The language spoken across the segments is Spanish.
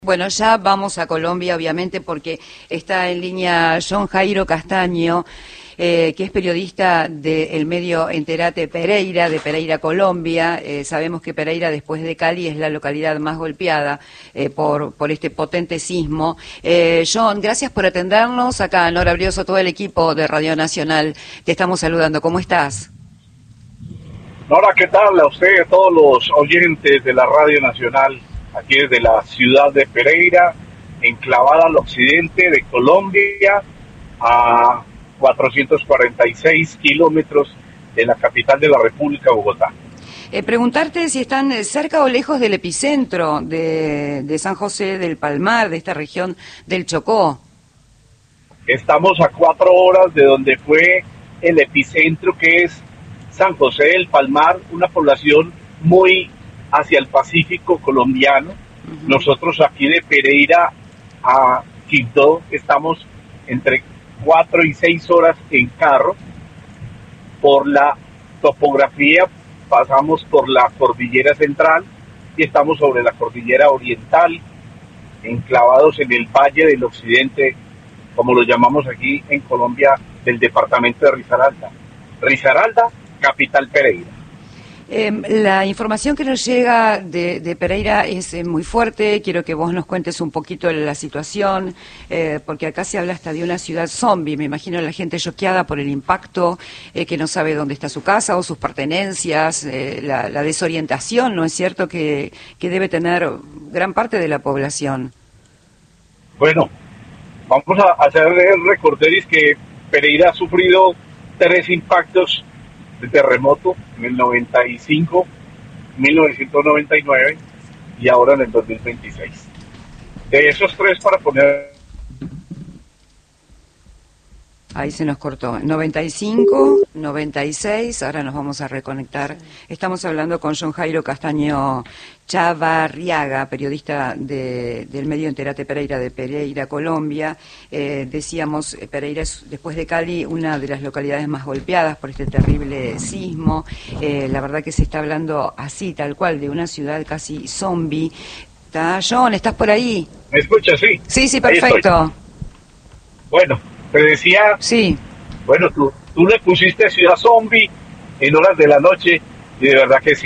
Bueno, ya vamos a Colombia, obviamente, porque está en línea John Jairo Castaño, que es periodista del medio Enterate Pereira, de Pereira, Colombia. Sabemos que Pereira, después de Cali, es la localidad más golpeada por este potente sismo. John, gracias por atendernos. Acá, Nora Brioso, todo el equipo de Radio Nacional, te estamos saludando. ¿Cómo estás? Nora, ¿qué tal? A usted y a todos los oyentes de la Radio Nacional, aquí desde la ciudad de Pereira, enclavada al occidente de Colombia, a 446 kilómetros de la capital de la República, Bogotá. Preguntarte si están cerca o lejos del epicentro de San José del Palmar, de esta región del Chocó. Estamos a 4 horas de donde fue el epicentro, que es San José del Palmar, una población muy hacia el Pacífico colombiano. Nosotros aquí de Pereira a Quibdó estamos entre 4 y 6 horas en carro. Por la topografía pasamos por la cordillera central y estamos sobre la cordillera oriental, enclavados en el Valle del Occidente, como lo llamamos aquí en Colombia, del departamento de Risaralda. Risaralda, capital Pereira. La información que nos llega de Pereira es muy fuerte. Quiero que vos nos cuentes un poquito la situación, porque acá se habla hasta de una ciudad zombie. Me imagino la gente choqueada por el impacto, que no sabe dónde está su casa o sus pertenencias, la desorientación, ¿no es cierto?, que debe tener gran parte de la población. Bueno, vamos a hacer el recorderis que Pereira ha sufrido 3 impactos de terremoto en el 95, 1999 y ahora en el 2026. De esos 3, para poner... Ahí se nos cortó. 95, 96, ahora nos vamos a reconectar. Estamos hablando con John Jairo Castaño Chavarriaga, periodista del medio Enterate Pereira, de Pereira, Colombia. Decíamos, Pereira es, después de Cali, una de las localidades más golpeadas por este terrible sismo. La verdad que se está hablando así, tal cual, de una ciudad casi zombie. John, ¿estás por ahí? ¿Me escuchas? Sí. Sí, perfecto. Bueno, te decía... Sí. Bueno, tú le pusiste Ciudad Zombie en horas de la noche, y de verdad que sí.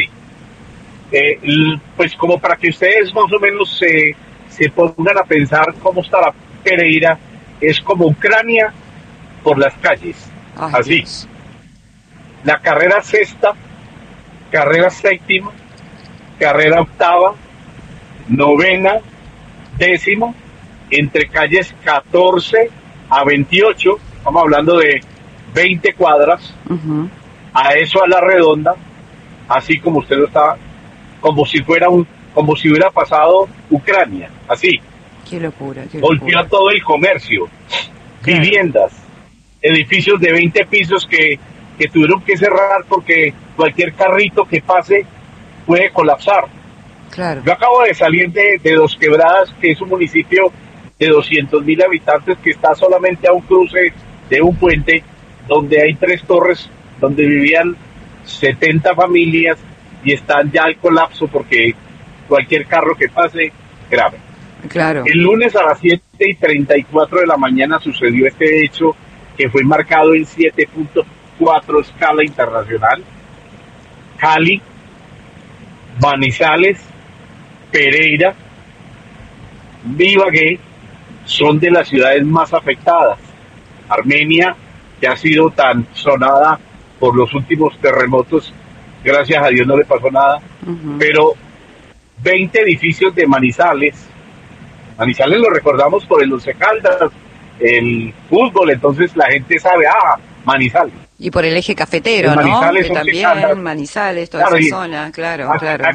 Pues como para que ustedes más o menos se pongan a pensar cómo está la Pereira, es como Ucrania por las calles. Ay, así. Dios. La carrera 6ª, carrera 7ª, carrera 8ª, 9ª, 10ª, entre calles 14 a 28, estamos hablando de 20 cuadras, a eso a la redonda, así como usted lo está, como si hubiera pasado Ucrania, así. Qué locura. Golpeó todo el comercio, claro. Viviendas, edificios de 20 pisos que tuvieron que cerrar porque cualquier carrito que pase puede colapsar. Claro. Yo acabo de salir de Dos Quebradas, que es un municipio de 200.000 habitantes que está solamente a un cruce de un puente, donde hay 3 torres donde vivían 70 familias y están ya al colapso porque cualquier carro que pase, grave. Claro. El lunes a las 7:34 de la mañana sucedió este hecho que fue marcado en 7.4 escala internacional. Cali, Manizales, Pereira, Ibagué son de las ciudades más afectadas. Armenia, que ha sido tan sonada por los últimos terremotos, gracias a Dios no le pasó nada, pero 20 edificios de Manizales lo recordamos por el Once Caldas, el fútbol, entonces la gente sabe, Manizales. Y por el eje cafetero, Manizales, ¿no? Que también, Caldas. Manizales, toda claro, esa zona, claro.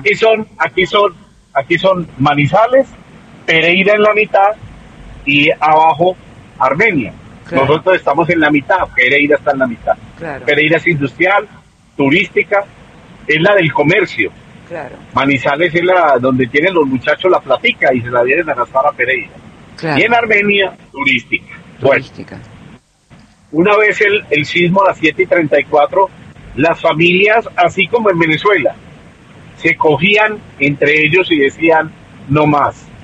Aquí son Manizales, Pereira en la mitad, y abajo Armenia. Claro. Nosotros estamos en la mitad, Pereira está en la mitad. Claro. Pereira es industrial, turística, es la del comercio. Claro. Manizales es la donde tienen los muchachos la platica y se la vienen a gastar a Pereira. Claro. Y en Armenia, turística. Bueno, una vez el sismo a las 7:34, las familias, así como en Venezuela, se cogían entre ellos y decían, no más.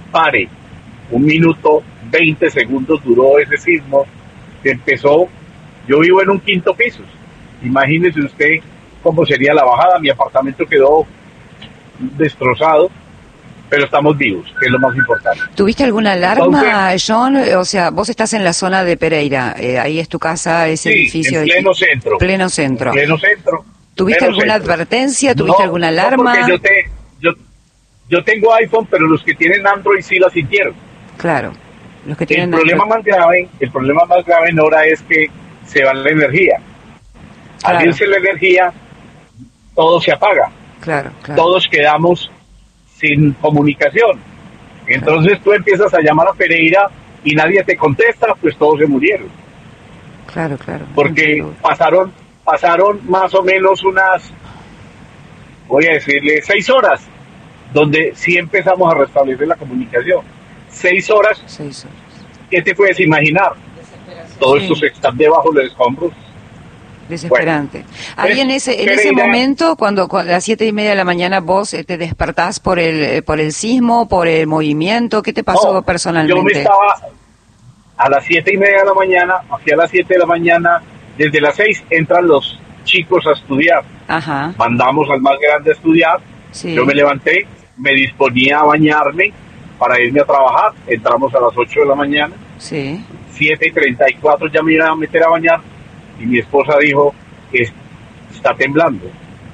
pare. 1 minuto 20 segundos duró ese sismo. Empezó, yo vivo en un quinto piso. Imagínese usted cómo sería la bajada. Mi apartamento quedó destrozado, pero estamos vivos, que es lo más importante. ¿Tuviste alguna alarma, John? O sea, vos estás en la zona de Pereira, ahí es tu casa, ese edificio. En pleno centro. Pleno centro. Pleno centro. ¿Tuviste alguna advertencia? ¿Tuviste alguna alarma? No, porque yo tengo iPhone, pero los que tienen Android sí la sintieron. Claro. Los que tienen el problema más grave, Nora, es que se va la energía. Claro. Al irse la energía, todo se apaga. Claro. Todos quedamos sin comunicación. Entonces tú empiezas a llamar a Pereira y nadie te contesta, pues todos se murieron. Claro. Porque pasaron más o menos unas, voy a decirle, 6 horas, donde sí empezamos a restablecer la comunicación. 6 horas. 6 horas. ¿Qué te puedes imaginar? Todos estos están debajo de los escombros. Desesperante. Ahí en ese momento, cuando a las 7:30 de la mañana vos te despertás por el sismo, por el movimiento, ¿qué te pasó personalmente? Yo me estaba a las 7:30 de la mañana, hacia las 7 de la mañana, desde las 6 entran los chicos a estudiar. Ajá. Mandamos al más grande a estudiar. Sí. Yo me levanté, me disponía a bañarme para irme a trabajar. Entramos a las 8 de la mañana. Sí. 7:34 ya me iba a meter a bañar. Y mi esposa dijo que está temblando.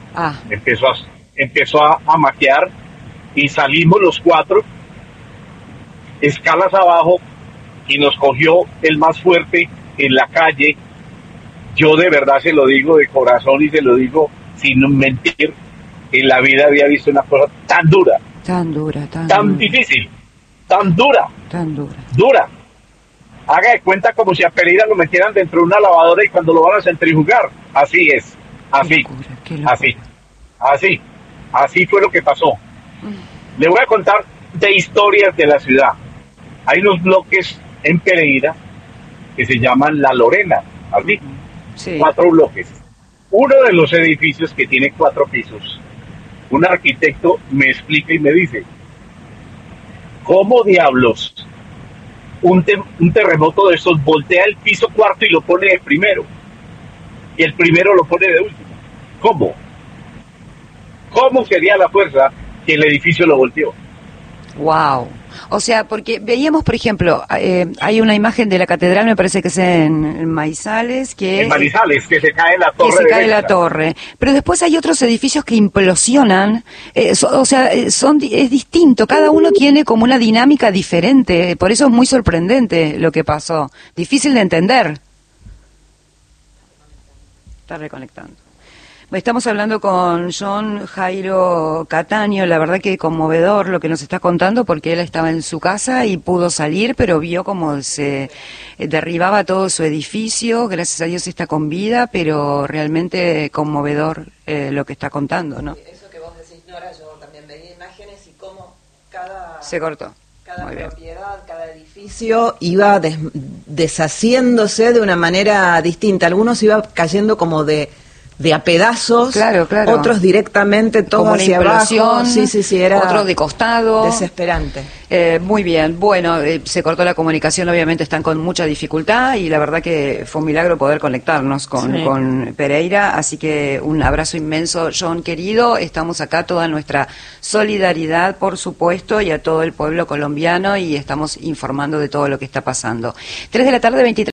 Empezó a maquiar y salimos los 4 escalas abajo y nos cogió el más fuerte en la calle. Yo de verdad se lo digo de corazón y se lo digo sin mentir, en la vida había visto una cosa tan dura, tan difícil, tan dura. Haga de cuenta como si a Pereira lo metieran dentro de una lavadora y cuando lo van a centrifugar. Así es, así fue lo que pasó. Le voy a contar de historias de la ciudad. Hay unos bloques en Pereira que se llaman La Lorena, así, sí. 4 bloques. Uno de los edificios que tiene 4 pisos, un arquitecto me explica y me dice, ¿cómo diablos un terremoto de estos voltea el piso 4 y lo pone de primero? Y el primero lo pone de último. ¿Cómo? ¿Cómo sería la fuerza que el edificio lo volteó? Wow. O sea, porque veíamos, por ejemplo, hay una imagen de la catedral, me parece que es en Maizales, en Manizales, que se cae la torre. Que se cae la torre. Pero después hay otros edificios que implosionan. Es distinto. Cada uno tiene como una dinámica diferente. Por eso es muy sorprendente lo que pasó. Difícil de entender. Está reconectando. Estamos hablando con John Jairo Cataño, la verdad que conmovedor lo que nos está contando, porque él estaba en su casa y pudo salir, pero vio cómo se derribaba todo su edificio. Gracias a Dios está con vida, pero realmente conmovedor lo que está contando, ¿no? Eso que vos decís, Nora, yo también veía imágenes y cómo cada... Se cortó. Cada propiedad, cada edificio iba deshaciéndose de una manera distinta. Algunos iba cayendo como de a pedazos, claro. Otros directamente todo como hacia abajo, sí, era otro de costado, desesperante. Muy bien, bueno, se cortó la comunicación, obviamente están con mucha dificultad y la verdad que fue un milagro poder conectarnos con Pereira, así que un abrazo inmenso, John querido, estamos acá, toda nuestra solidaridad, por supuesto, y a todo el pueblo colombiano y estamos informando de todo lo que está pasando. 3 de la tarde, 23